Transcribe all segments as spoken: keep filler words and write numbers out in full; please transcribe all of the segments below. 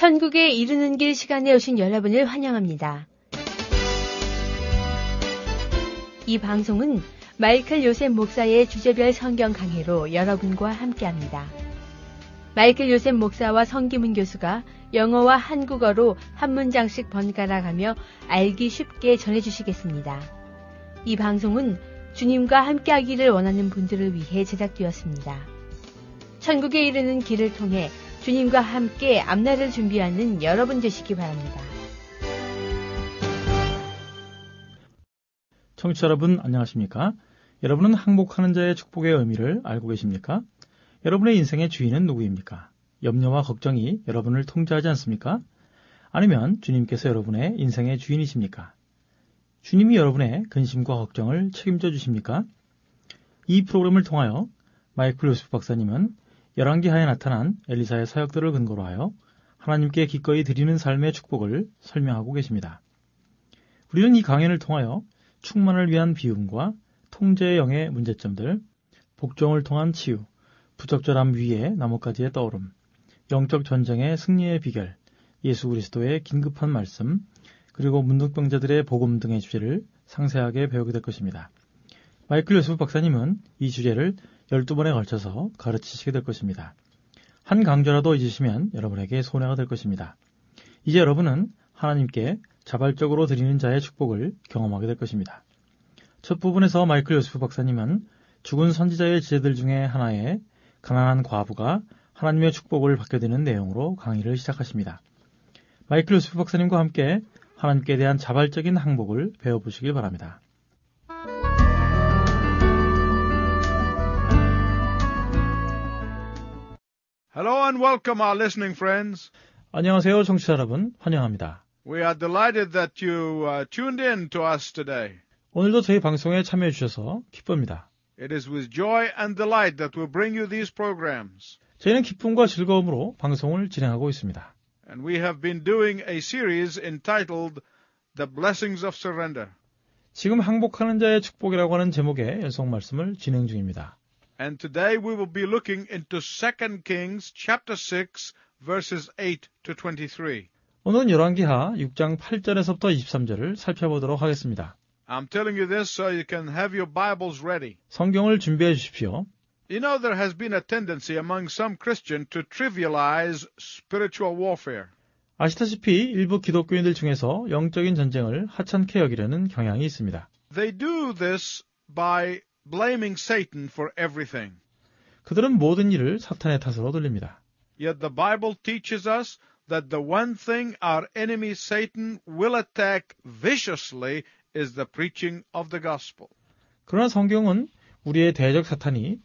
천국에 이르는 길 시간에 오신 여러분을 환영합니다. 이 방송은 마이클 요셉 목사의 주제별 성경 강해로 여러분과 함께합니다. 마이클 요셉 목사와 성기문 교수가 영어와 한국어로 한 문장씩 번갈아가며 알기 쉽게 전해주시겠습니다. 이 방송은 주님과 함께하기를 원하는 분들을 위해 제작되었습니다. 천국에 이르는 길을 통해 주님과 함께 앞날을 준비하는 여러분 되시기 바랍니다. 청취자 여러분 안녕하십니까? 여러분은 항복하는 자의 축복의 의미를 알고 계십니까? 여러분의 인생의 주인은 누구입니까? 염려와 걱정이 여러분을 통제하지 않습니까? 아니면 주님께서 여러분의 인생의 주인이십니까? 주님이 여러분의 근심과 걱정을 책임져 주십니까? 이 프로그램을 통하여 마이클 요셉 박사님은 열왕기하에 나타난 엘리사의 사역들을 근거로 하여 하나님께 기꺼이 드리는 삶의 축복을 설명하고 계십니다. 우리는 이 강연을 통하여 충만을 위한 비움과 통제의 영의 문제점들, 복종을 통한 치유, 부적절함 위에 나뭇가지의 떠오름, 영적 전쟁의 승리의 비결, 예수 그리스도의 긴급한 말씀, 그리고 문둥병자들의 복음 등의 주제를 상세하게 배우게 될 것입니다. 마이클 요셉 박사님은 이 주제를 열두 번에 걸쳐서 가르치시게 될 것입니다. 한 강좌라도 잊으시면 여러분에게 손해가 될 것입니다. 이제 여러분은 하나님께 자발적으로 드리는 자의 축복을 경험하게 될 것입니다. 첫 부분에서 마이클 요셉 박사님은 죽은 선지자의 지혜들 중에 하나의 가난한 과부가 하나님의 축복을 받게 되는 내용으로 강의를 시작하십니다. 마이클 요셉 박사님과 함께 하나님께 대한 자발적인 항복을 배워보시길 바랍니다. Hello and welcome our listening friends. 안녕하세요, 청취자 여러분. 환영합니다. We are delighted that you uh, tuned in to us today. 오늘도 저희 방송에 참여해 주셔서 기쁩니다. It is with joy and delight that we bring you these programs. 저희는 기쁨과 즐거움으로 방송을 진행하고 있습니다. And we have been doing a series entitled The Blessings of Surrender. 지금 항복하는 자의 축복이라고 하는 제목의 연속 말씀을 진행 중입니다. And today we will be looking into Second Kings chapter six verses eight to twenty-three. 오늘은 열왕기하 육 장 팔 절에서부터 이십삼 절을 살펴보도록 하겠습니다. I'm telling you this so you can have your Bibles ready. 성경을 준비해 주십시오. You know there has been a tendency among some Christians to trivialize spiritual warfare. 아시다시피 일부 기독교인들 중에서 영적인 전쟁을 하찮게 여기려는 경향이 있습니다. They do this by blaming Satan for everything. 그들은 모든 일을 사탄의 탓으로 돌립니다. Yet the Bible teaches us that the one thing our enemy Satan will attack viciously is the preaching of the gospel. 그러나 성경은 우리의 대적 사탄이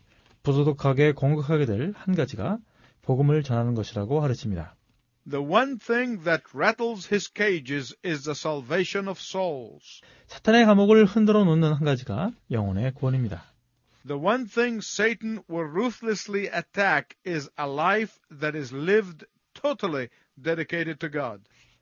부도덕하게 공격하게 될 한 가지가 복음을 전하는 것이라고 가르칩니다. The one thing that rattles his cages is the salvation of souls. 사탄의 감옥을 흔들어 놓는 한 가지가 영혼의 구원입니다. The one thing Satan will ruthlessly attack is a life that is lived totally dedicated to God.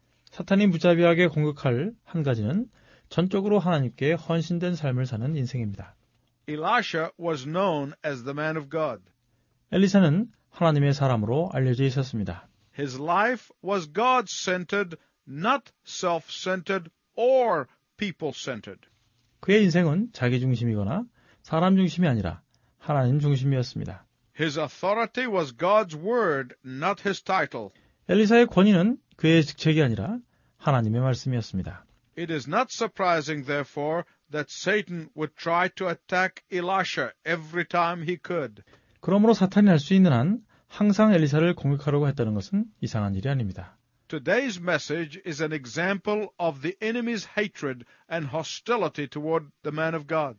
사탄이 무자비하게 공격할 한 가지는 전적으로 하나님께 헌신된 삶을 사는 인생입니다. Elisha was known as the man of God. 엘리사는 하나님의 사람으로 알려져 있었습니다. His life was God-centered, not self-centered or people-centered. 그의 인생은 자기 중심이거나 사람 중심이 아니라 하나님 중심이었습니다. His authority was God's word, not his title. 엘리사의 권위는 그의 직책이 아니라 하나님의 말씀이었습니다. It is not surprising, therefore, that Satan would try to attack Elisha every time he could. 그러므로 사탄이 할 수 있는 한 항상 엘리사를 공격하려고 했다는 것은 이상한 일이 아닙니다. Today's message is an example of the enemy's hatred and hostility toward the man of God.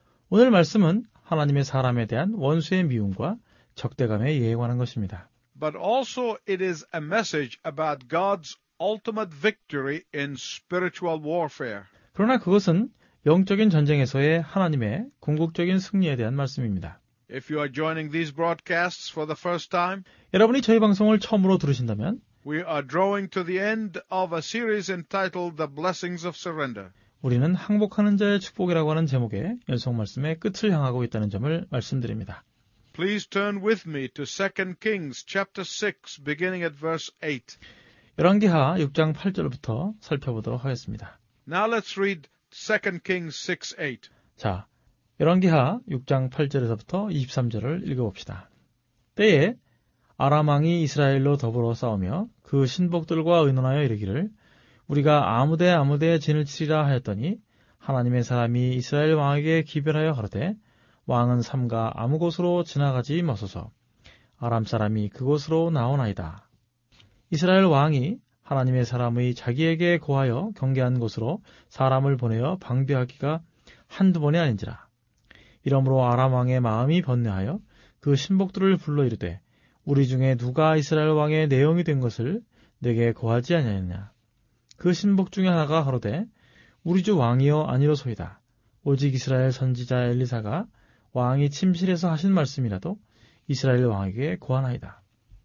오늘 말씀은 하나님의 사람에 대한 원수의 미움과 적대감에 예관한 것입니다. But also it is a message about God's ultimate victory in spiritual warfare. 그러나 그것은 영적인 전쟁에서의 하나님의 궁극적인 승리에 대한 말씀입니다. If you are joining these broadcasts for the first time, 여러분이 저희 방송을 처음으로 들으신다면 we are drawing to the end of a series entitled The Blessings of Surrender. 우리는 항복하는 자의 축복이라고 하는 제목의 연속 말씀의 끝을 향하고 있다는 점을 말씀드립니다. Please turn with me to Second Kings chapter six, beginning at verse eight. 열왕기하 육 장 팔 절부터 살펴보도록 하겠습니다. Now let's read Second Kings six eight. 자, 열왕기하 육 장 팔 절에서부터 이십삼 절을 읽어봅시다. 때에 아람 왕이 이스라엘로 더불어 싸우며 그 신복들과 의논하여 이르기를 우리가 아무데 아무데 진을 치리라 하였더니 하나님의 사람이 이스라엘 왕에게 기별하여 가로되 왕은 삼가 아무 곳으로 지나가지 마소서. 아람 사람이 그곳으로 나오나이다. 이스라엘 왕이 하나님의 사람의 자기에게 고하여 경계한 곳으로 사람을 보내어 방비하기가 한두 번이 아닌지라. 이러므로 아람 왕의 마음이 번뇌하여 그 신복들을 불러 이르되 우리 중에 누가 이스라엘 왕의 내용이 된 것을 내게 고하지 아니하였냐. 그 신복 중에 하나가 하로되 우리 주 왕이여 아니로소이다. 오직 이스라엘 선지자 엘리사가 왕이 침실에서 하신 말씀이라도 이스라엘 왕에게 고하나이다.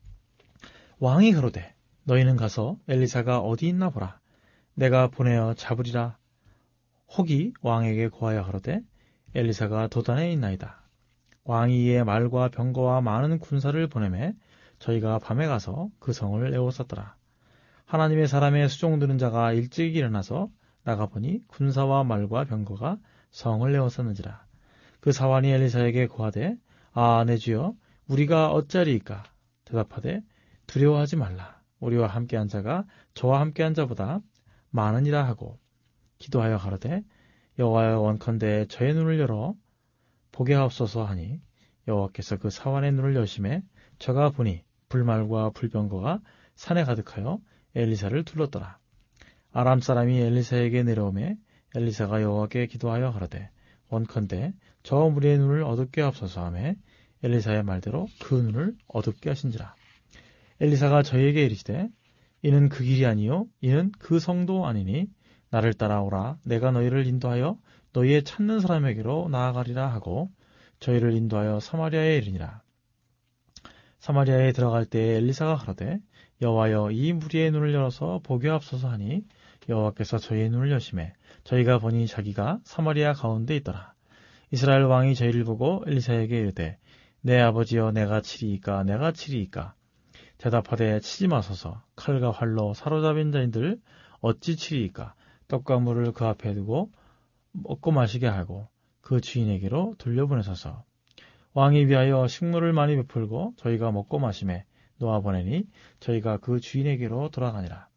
왕이 가로되 너희는 가서 엘리사가 어디 있나 보라. 내가 보내어 잡으리라. 혹이 왕에게 고하여 가로되 엘리사가 도단에 있나이다. 왕이 이에 말과 병거와 많은 군사를 보내매 저희가 밤에 가서 그 성을 에워쌌더라. 하나님의 사람의 수종드는 자가 일찍 일어나서 나가보니 군사와 말과 병거가 성을 에워쌌는지라. 그 사환이 엘리사에게 고하되 아 내 주여 우리가 어찌하리이까. 대답하되 두려워하지 말라. 우리와 함께한 자가 저와 함께한 자보다 많으니라 하고 기도하여 가로되 여호와여 원컨대 저의 눈을 열어 보게 하옵소서 하니 여호와께서 그 사환의 눈을 여심해 저가 보니 불말과 불병거가 산에 가득하여 엘리사를 둘렀더라. 아람 사람이 엘리사에게 내려오매 엘리사가 여호와께 기도하여 가로되 원컨대 저 무리의 눈을 어둡게 하옵소서 하매 엘리사의 말대로 그 눈을 어둡게 하신지라. 엘리사가 저희에게 이르시되 이는 그 길이 아니요 이는 그 성도 아니니 나를 따라오라. 내가 너희를 인도하여 너희의 찾는 사람에게로 나아가리라 하고 저희를 인도하여 사마리아에 이르니라. 사마리아에 들어갈 때에 엘리사가 가로되 여호와여 이 무리의 눈을 열어서 보게 하옵소서 하니 여호와께서 저희의 눈을 여심해 저희가 보니 자기가 사마리아 가운데 있더라. 이스라엘 왕이 저희를 보고 엘리사에게 이르되 내 아버지여 내가 치리이까 내가 치리이까. 대답하되 치지 마소서. 칼과 활로 사로잡힌 자인들 어찌 치리이까. 떡과 물을 그 앞에 두고 먹고 마시게 하고 그 주인에게로 돌려보내소서. 왕이 위하여 식물을 많이 베풀고 저희가 먹고 마심에 놓아보내니 저희가 그 주인에게로 돌아가니라.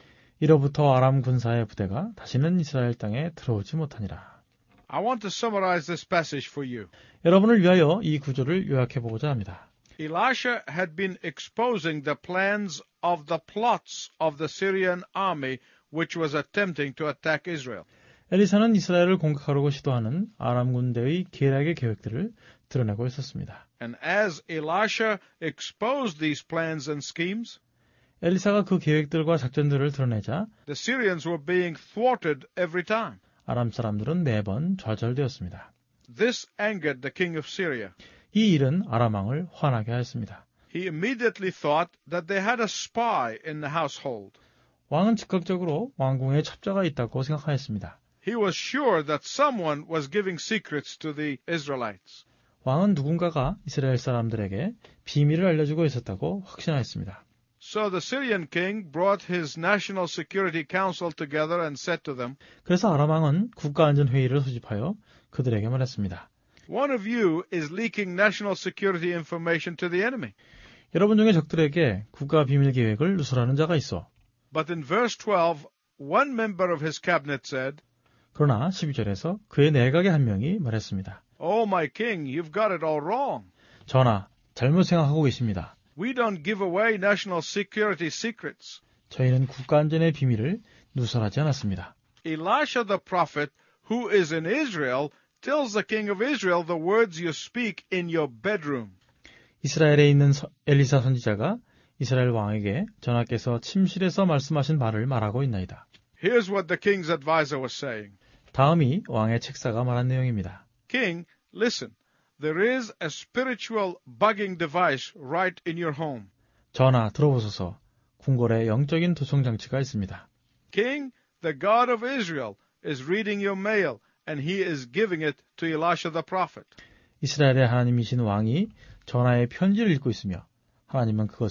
이로부터 아람 군사의 부대가 다시는 이스라엘 땅에 들어오지 못하니라. I want to summarize this passage for you. 여러분을 위하여 이 구조를 요약해보고자 합니다. Elisha had been exposing the plans of the plots of the Syrian army which was attempting to attack Israel. 엘리사는 이스라엘을 공격하려고 시도하는 아람 군대의 계략의 계획들을 드러내고 있었습니다. And as Elisha exposed these plans and schemes, 엘리사가 그 계획들과 작전들을 드러내자 the Syrians were being thwarted every time. 아람 사람들은 매번 좌절되었습니다. This angered the king of Syria. 이 일은 아람 왕을 화나게 하였습니다. He immediately thought that they had a spy in the household. 왕은 즉각적으로 왕궁에 첩자가 있다고 생각하였습니다. He was sure that someone was giving secrets to the Israelites. 왕은 누군가가 이스라엘 사람들에게 비밀을 알려주고 있었다고 확신하였습니다. So the Syrian king brought his National Security Council together and said to them, 그래서 아람 왕은 국가안전회의를 소집하여 그들에게 말했습니다. One of you is leaking national security information to the enemy. 여러분 중에 적들에게 국가 비밀 계획을 누설하는 자가 있어. But in verse twelve, one member of his cabinet said, 그러나 십이 절에서 그의 내각의 한 명이 말했습니다. Oh, my king, you've got it all wrong. 전하, 잘못 생각하고 계십니다. We don't give away national security secrets. 저희는 국가안전의 비밀을 누설하지 않았습니다. Elisha the prophet, who is in Israel, tells the king of Israel the words you speak in your bedroom. 이스라엘에 있는 서, 엘리사 선지자가 이스라엘 왕에게 전하께서 침실에서 말씀하신 말을 말하고 있나이다. Here's what the king's advisor was saying. 다음이 왕의 책사가 말한 내용입니다. King, listen. There is a spiritual bugging device right in your home. 전하, 들어보소서. 궁궐에 영적인 도청 장치가 있습니다. King, the God of Israel is reading your mail and he is giving it to Elisha the prophet. 이스라엘의 하나님이신 왕이 전하의 편지를 읽고 있으며 하나님은 그것을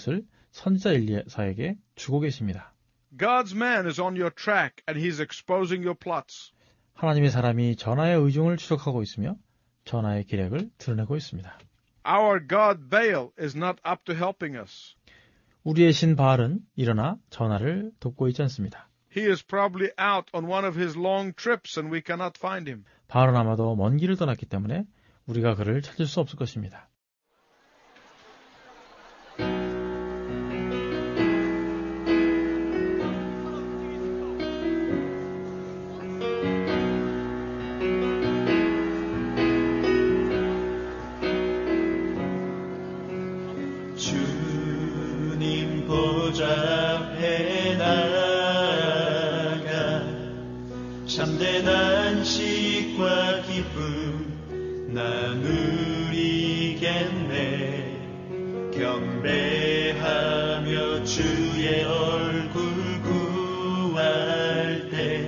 선지자 엘리사에게 주고 계십니다. God's man is on your track and he's exposing your plots. 하나님의 사람이 전하의 의중을 추적하고 있으며 전하의 계략을 드러내고 있습니다. Our God Baal is not up to helping us. 우리의 신 바알은 일어나 전하를 돕고 있지 않습니다. He is probably out on one of his long trips and we cannot find him. 바알은 아마도 먼 길을 떠났기 때문에 우리가 그를 찾을 수 없을 것입니다. 주님 보좌 앞에 나가 참된 안식과 기쁨 나누리겠네. 경배하며 주의 얼굴 구할 때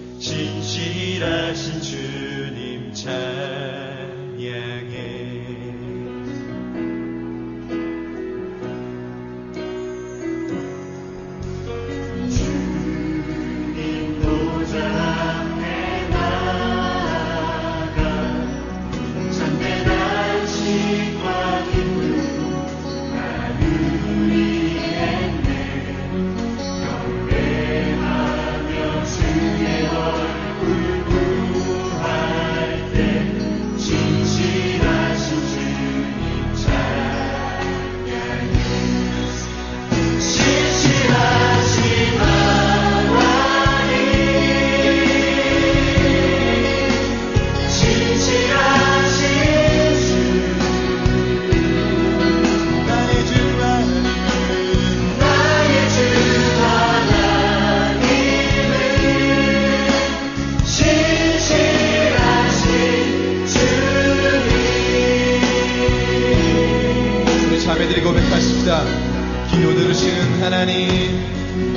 진실하신 주님 찬양해. 자매들이 고백하십시다. 기도 들으시는 하나님,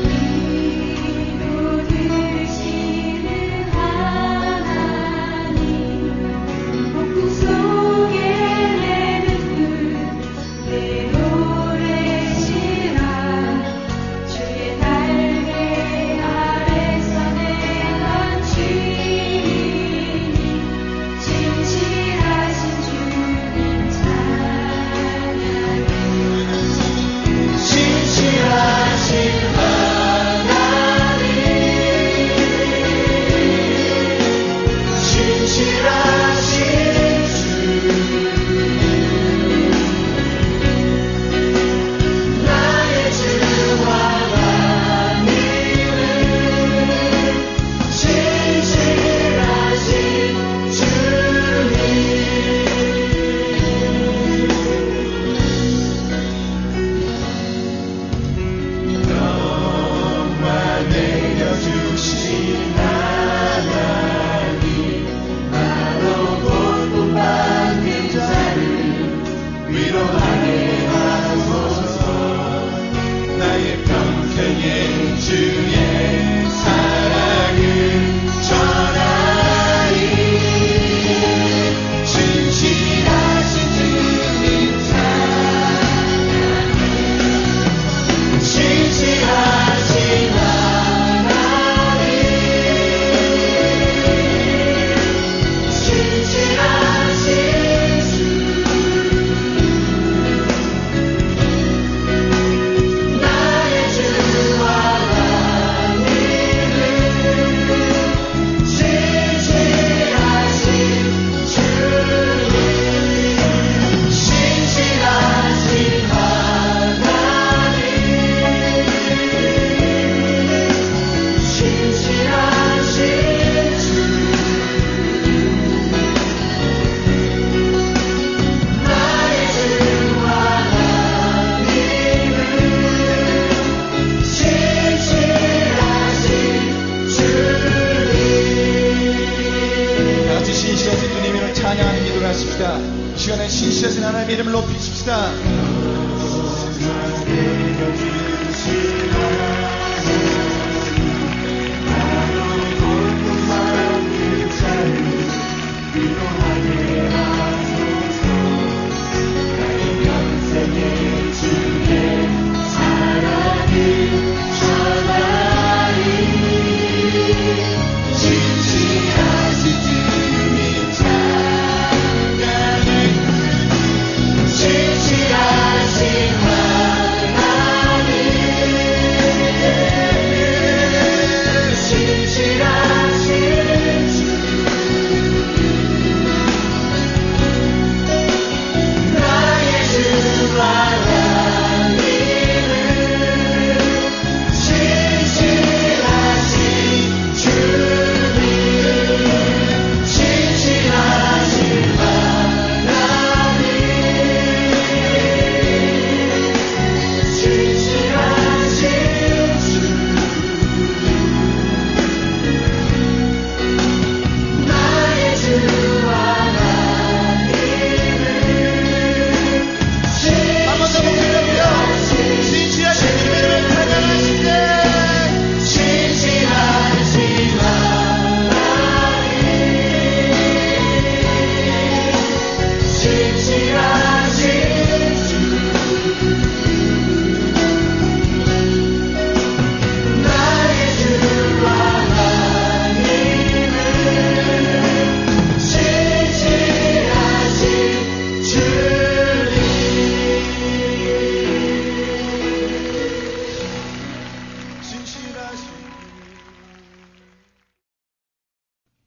신실하신 하나님의 이름을 높이십시다. 주의 사랑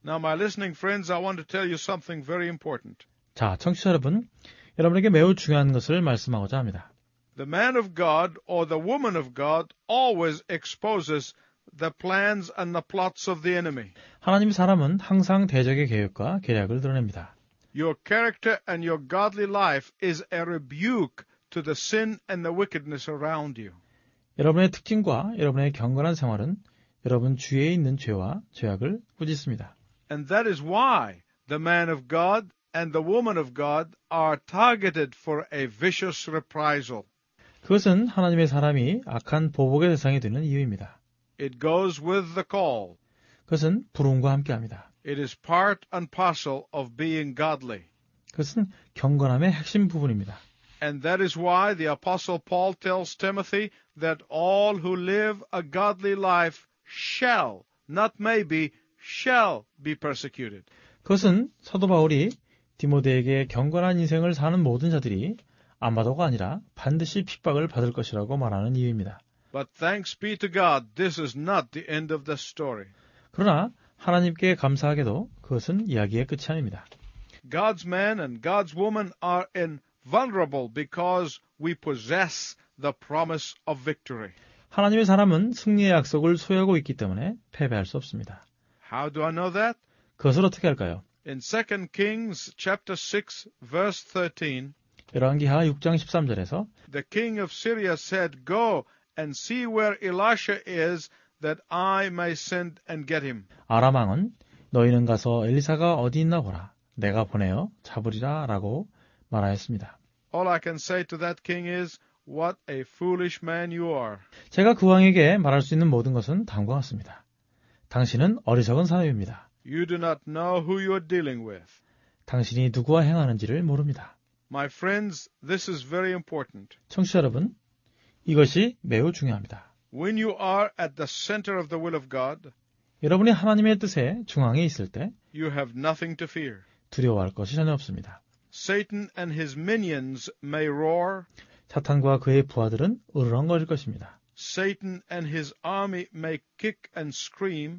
Now, my listening friends, I want to tell you something very important. 자, 청취자 여러분, 여러분에게 매우 중요한 것을 말씀하고자 합니다. The man of God or the woman of God always exposes the plans and the plots of the enemy. 하나님의 사람은 항상 대적의 계획과 계략을 드러냅니다. Your character and your godly life is a rebuke to the sin and the wickedness around you. 여러분의 특징과 여러분의 경건한 생활은 여러분 주위에 있는 죄와 죄악을 꾸짖습니다. And that is why the man of God and the woman of God are targeted for a vicious reprisal. 그것은 하나님의 사람이 악한 보복의 대상이 되는 이유입니다. It goes with the call. 그것은 부름과 함께합니다. It is part and parcel of being godly. 그것은 경건함의 핵심 부분입니다. And that is why the Apostle Paul tells Timothy that all who live a godly life shall, not maybe, shall be persecuted. 그것은 사도 바울이 디모데에게 경건한 인생을 사는 모든 자들이 아마도가 아니라 반드시 핍박을 받을 것이라고 말하는 이유입니다. But thanks be to God, this is not the end of the story. 그러나 하나님께 감사하게도 그것은 이야기의 끝이 아닙니다. God's man and God's woman are invulnerable because we possess the promise of victory. 하나님의 사람은 승리의 약속을 소유하고 있기 때문에 패배할 수 없습니다. How do I know that? 그것을 어떻게 할까요? In Second Kings chapter six verse thirteen, 열왕기하 육 장 십삼 절에서 the king of Syria said, "Go and see where Elisha is, that I may send and get him." 아람 왕은 너희는 가서 엘리사가 어디 있나 보라. 내가 보내어 잡으리라 라고 말하였습니다. All I can say to that king is, what a foolish man you are. 제가 그 왕에게 말할 수 있는 모든 것은 다음과 같습니다. 당신은 어리석은 사람입니다. You do not know who you are dealing with. 당신이 누구와 행하는지를 모릅니다. My friends, this is very important. 청취자 여러분, 이것이 매우 중요합니다. When you are at the center of the will of God, 여러분이 하나님의 뜻의 중앙에 있을 때 you have nothing to fear. 두려워할 것이 전혀 없습니다. Satan and his minions may roar. 사탄과 그의 부하들은 으르렁거릴 것입니다. Satan and his army may kick and scream.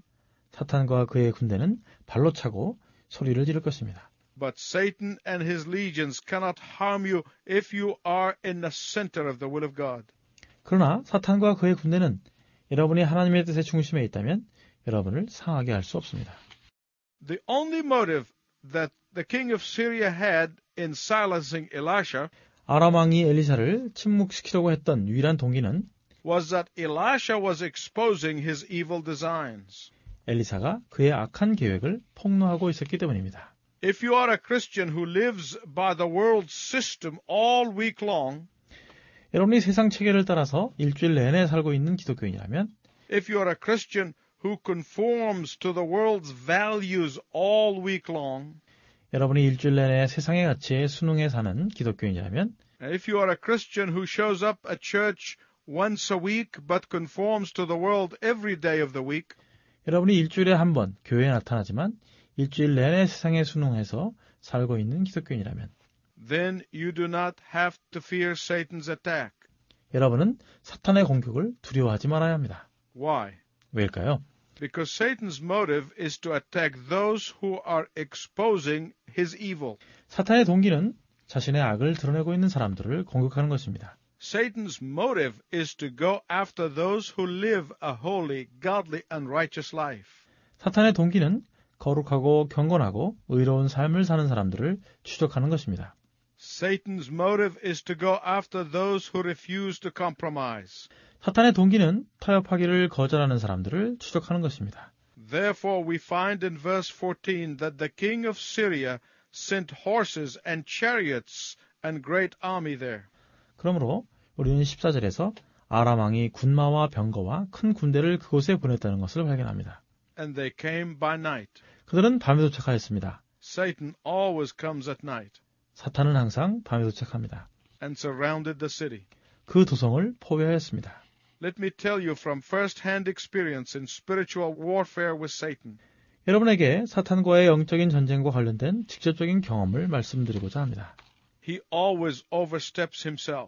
사탄과 그의 군대는 발로 차고 소리를 지를 것입니다. But Satan and his legions cannot harm you if you are in the center of the will of God. 그러나 사탄과 그의 군대는 여러분이 하나님의 뜻의 중심에 있다면 여러분을 상하게 할 수 없습니다. The only motive that the king of Syria had in silencing Elisha 아람 왕이 엘리사를 침묵시키려고 했던 유일한 동기는 was that Elisha was exposing his evil designs. 엘리사가 그의 악한 계획을 폭로하고 있었기 때문입니다. If you are a Christian who lives by the world system all week long, 여러분이 세상 체계를 따라서 일주일 내내 살고 있는 기독교인이라면 if you are a Christian who conforms to the world's values all week long, 여러분이 일주일 내내 세상의 가치에 순응해 사는 기독교인이라면 if you are a Christian who shows up at church once a week but conforms to the world every day of the week, 여러분이 일주일에 한 번 교회에 나타나지만 일주일 내내 세상에 순응해서 살고 있는 기독교인이라면 then you do not have to fear Satan's attack. 여러분은 사탄의 공격을 두려워하지 말아야 합니다. Why? 왜일까요? Because Satan's motive is to attack those who are exposing his evil. 사탄의 동기는 자신의 악을 드러내고 있는 사람들을 공격하는 것입니다. Satan's motive is to go after those who live a holy, godly, and righteous life. 사탄의 동기는 거룩하고 경건하고 의로운 삶을 사는 사람들을 추적하는 것입니다. Satan's motive is to go after those who refuse to compromise. 사탄의 동기는 타협하기를 거절하는 사람들을 추적하는 것입니다. Therefore we find in verse fourteen that the king of Syria sent horses and chariots and great army there. 그러므로 우리는 십사 절에서 아람 왕이 군마와 병거와 큰 군대를 그곳에 보냈다는 것을 발견합니다. And they came by night. 그들은 밤에 도착하였습니다. Satan always comes at night 사탄은 항상 밤에 도착합니다. and surrounded the city. 그 도성을 포위하였습니다. Let me tell you from first-hand experience in spiritual warfare with Satan. 여러분에게 사탄과의 영적인 전쟁과 관련된 직접적인 경험을 말씀드리고자 합니다. He always oversteps himself.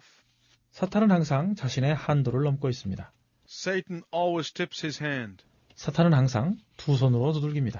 사탄은 항상 자신의 한도를 넘고 있습니다. Satan always tips his hand. 사탄은 항상 두 손으로 두들깁니다.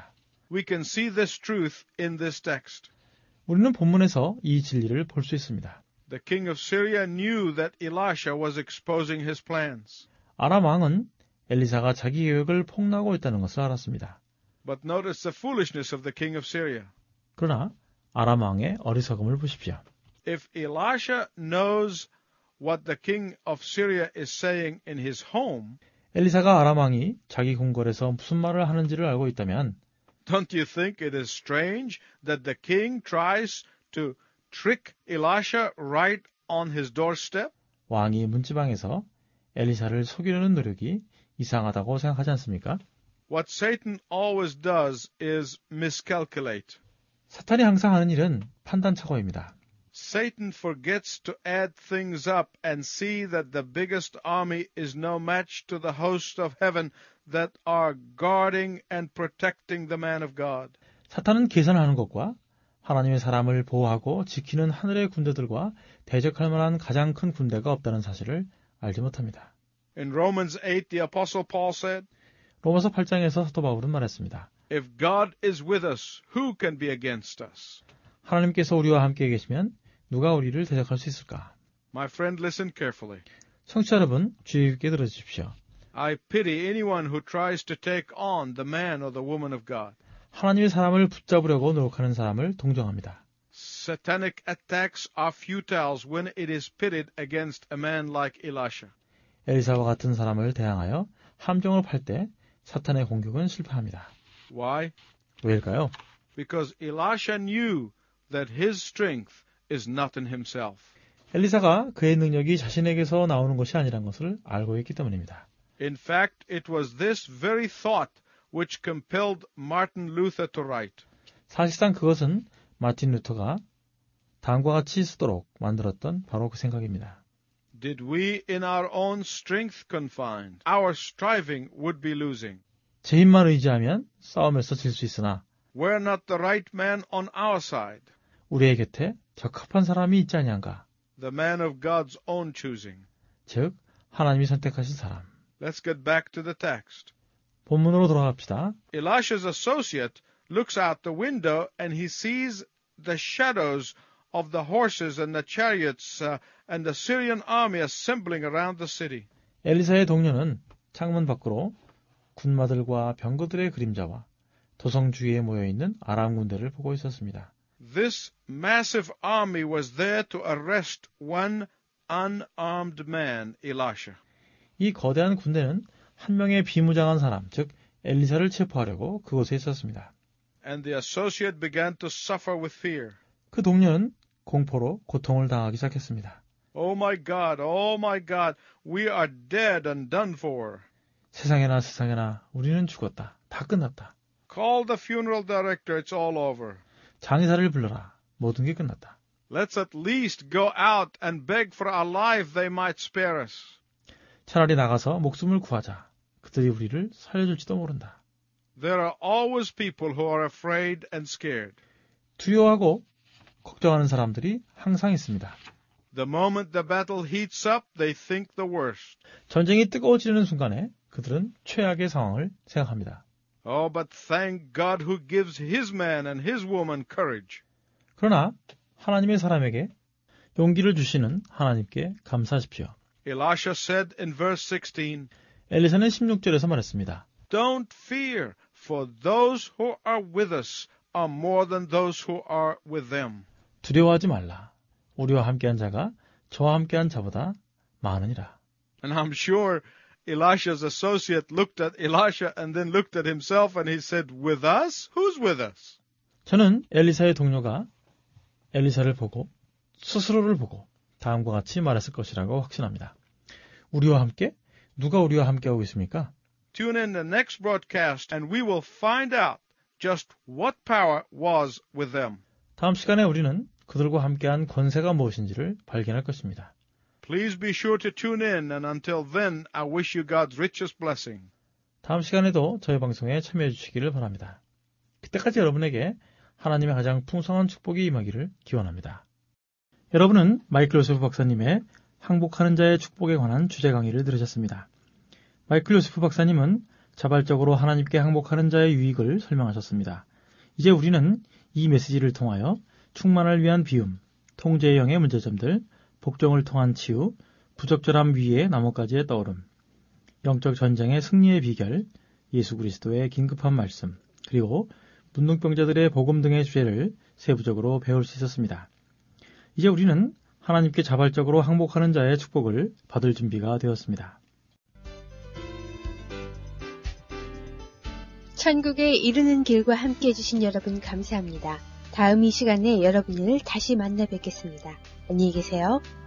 We can see this truth in this text. 우리는 본문에서 이 진리를 볼 수 있습니다. The king of Syria knew that Elisha was exposing his plans. 아람 왕은 엘리사가 자기 계획을 폭로하고 있다는 것을 알았습니다. But notice the foolishness of the king of Syria. 그러나 아람 왕의 어리석음을 보십시오. If Elisha knows what the king of Syria is saying in his home, 엘리사가 아람 왕이 자기 궁궐에서 무슨 말을 하는지를 알고 있다면 don't you think it is strange that the king tries to trick Elisha right on his doorstep? 왕이 문지방에서 엘리사를 속이려는 노력이 이상하다고 생각하지 않습니까? What Satan always does is miscalculate. 사탄이 항상 하는 일은 판단착오입니다. Satan forgets to add things up and see that the biggest army is no match to the host of heaven that are guarding and protecting the man of God. 사탄은 계산하는 것과 하나님의 사람을 보호하고 지키는 하늘의 군대들과 대적할 만한 가장 큰 군대가 없다는 사실을 알지 못합니다. In Romans eight, the Apostle Paul said, 로마서 팔 장에서 사도 바울은 말했습니다. If God is with us, who can be against us? 하나님께서 우리와 함께 계시면 누가 우리를 대적할 수 있을까? My friend, listen carefully. 청취자 여러분, 주의 깊게 들어주십시오. I pity anyone who tries to take on the man or the woman of God. 하나님의 사람을 붙잡으려고 노력하는 사람을 동정합니다. Satanic attacks are futile when it is pitted against a man like Elisha. 엘리사와 같은 사람을 대항하여 함정을 팔 때 사탄의 공격은 실패합니다. Why? 왜일까요? Because Elisha knew that his strength is not in himself. 엘리사가 그의 능력이 자신에게서 나오는 것이 아니란 것을 알고 있기 때문입니다. In fact, it was this very thought which compelled Martin Luther to write. 사실상 그것은 마틴 루터가 다음과 같이 쓰도록 만들었던 바로 그 생각입니다. Did we in our own strength confine, our striving would be losing. 제 힘만 의지하면 싸움에서 질 수 있으나 Were not the right man on our side, 우리의 곁에 적합한 사람이 있지 아니한가? the man of God's own choosing. 즉 하나님이 선택하신 사람. Let's get back to the text. 본문으로 돌아갑시다. Elisha's associate looks out the window and he sees the shadows of the horses and the chariots uh, and the Syrian army assembling around the city. 엘리사의 동료는 창문 밖으로 군마들과 병거들의 그림자와 도성 주위에 모여있는 아람 군대를 보고 있었습니다. This massive army was there to arrest one unarmed man, Elisha. 이 거대한 군대는 한 명의 비무장한 사람, 즉 엘리사를 체포하려고 그곳에 있었습니다. And the associate began to suffer with fear. 그 동료는 공포로 고통을 당하기 시작했습니다. Oh my God, oh my God, we are dead and done for. 세상에나 세상에나 우리는 죽었다. 다 끝났다. Call the funeral director, it's all over. 장의사를 불러라. 모든 게 끝났다. Let's at least go out and beg for our life, they might spare us. 차라리 나가서 목숨을 구하자. 그들이 우리를 살려줄지도 모른다. There are always people who are afraid and scared. 두려워하고 걱정하는 사람들이 항상 있습니다. The moment the battle heats up, they think the worst. 전쟁이 뜨거워지는 순간에 그들은 최악의 상황을 생각합니다. Oh, but thank God who gives his man and his woman courage. 그러나 하나님의 사람에게 용기를 주시는 하나님께 감사하십시오. Elisha said in verse sixteen, 엘리사는 십육 절에서 말했습니다. Don't fear, for those who are with us are more than those who are with them. 두려워하지 말라. 우리와 함께한 자가 저와 함께한 자보다 많으니라. And I'm sure Elisha's associate looked at Elisha and then looked at himself and he said, with us? Who's with us? 저는 엘리사의 동료가 엘리사를 보고 스스로를 보고 다음과 같이 말했을 것이라고 확신합니다. 우리와 함께? 누가 우리와 함께하고 있습니까? Tune in the next broadcast and we will find out just what power was with them. 다음 시간에 우리는 그들과 함께한 권세가 무엇인지를 발견할 것입니다. Please be sure to tune in and until then I wish you God's richest blessing. 다음 시간에도 저희 방송에 참여해 주시기를 바랍니다. 그때까지 여러분에게 하나님의 가장 풍성한 축복이 임하기를 기원합니다. 여러분은 마이클 요세프 박사님의 항복하는 자의 축복에 관한 주제 강의를 들으셨습니다. 마이클 요세프 박사님은 자발적으로 하나님께 항복하는 자의 유익을 설명하셨습니다. 이제 우리는 이 메시지를 통하여 충만을 위한 비움, 통제의 영의 문제점들, 복종을 통한 치유, 부적절함 위에 나뭇가지의 떠오름, 영적 전쟁의 승리의 비결, 예수 그리스도의 긴급한 말씀, 그리고 문둥병자들의 복음 등의 주제를 세부적으로 배울 수 있었습니다. 이제 우리는 하나님께 자발적으로 항복하는 자의 축복을 받을 준비가 되었습니다. 천국에 이르는 길과 함께 해주신 여러분 감사합니다. 다음 이 시간에 여러분을 다시 만나 뵙겠습니다. 안녕히 계세요.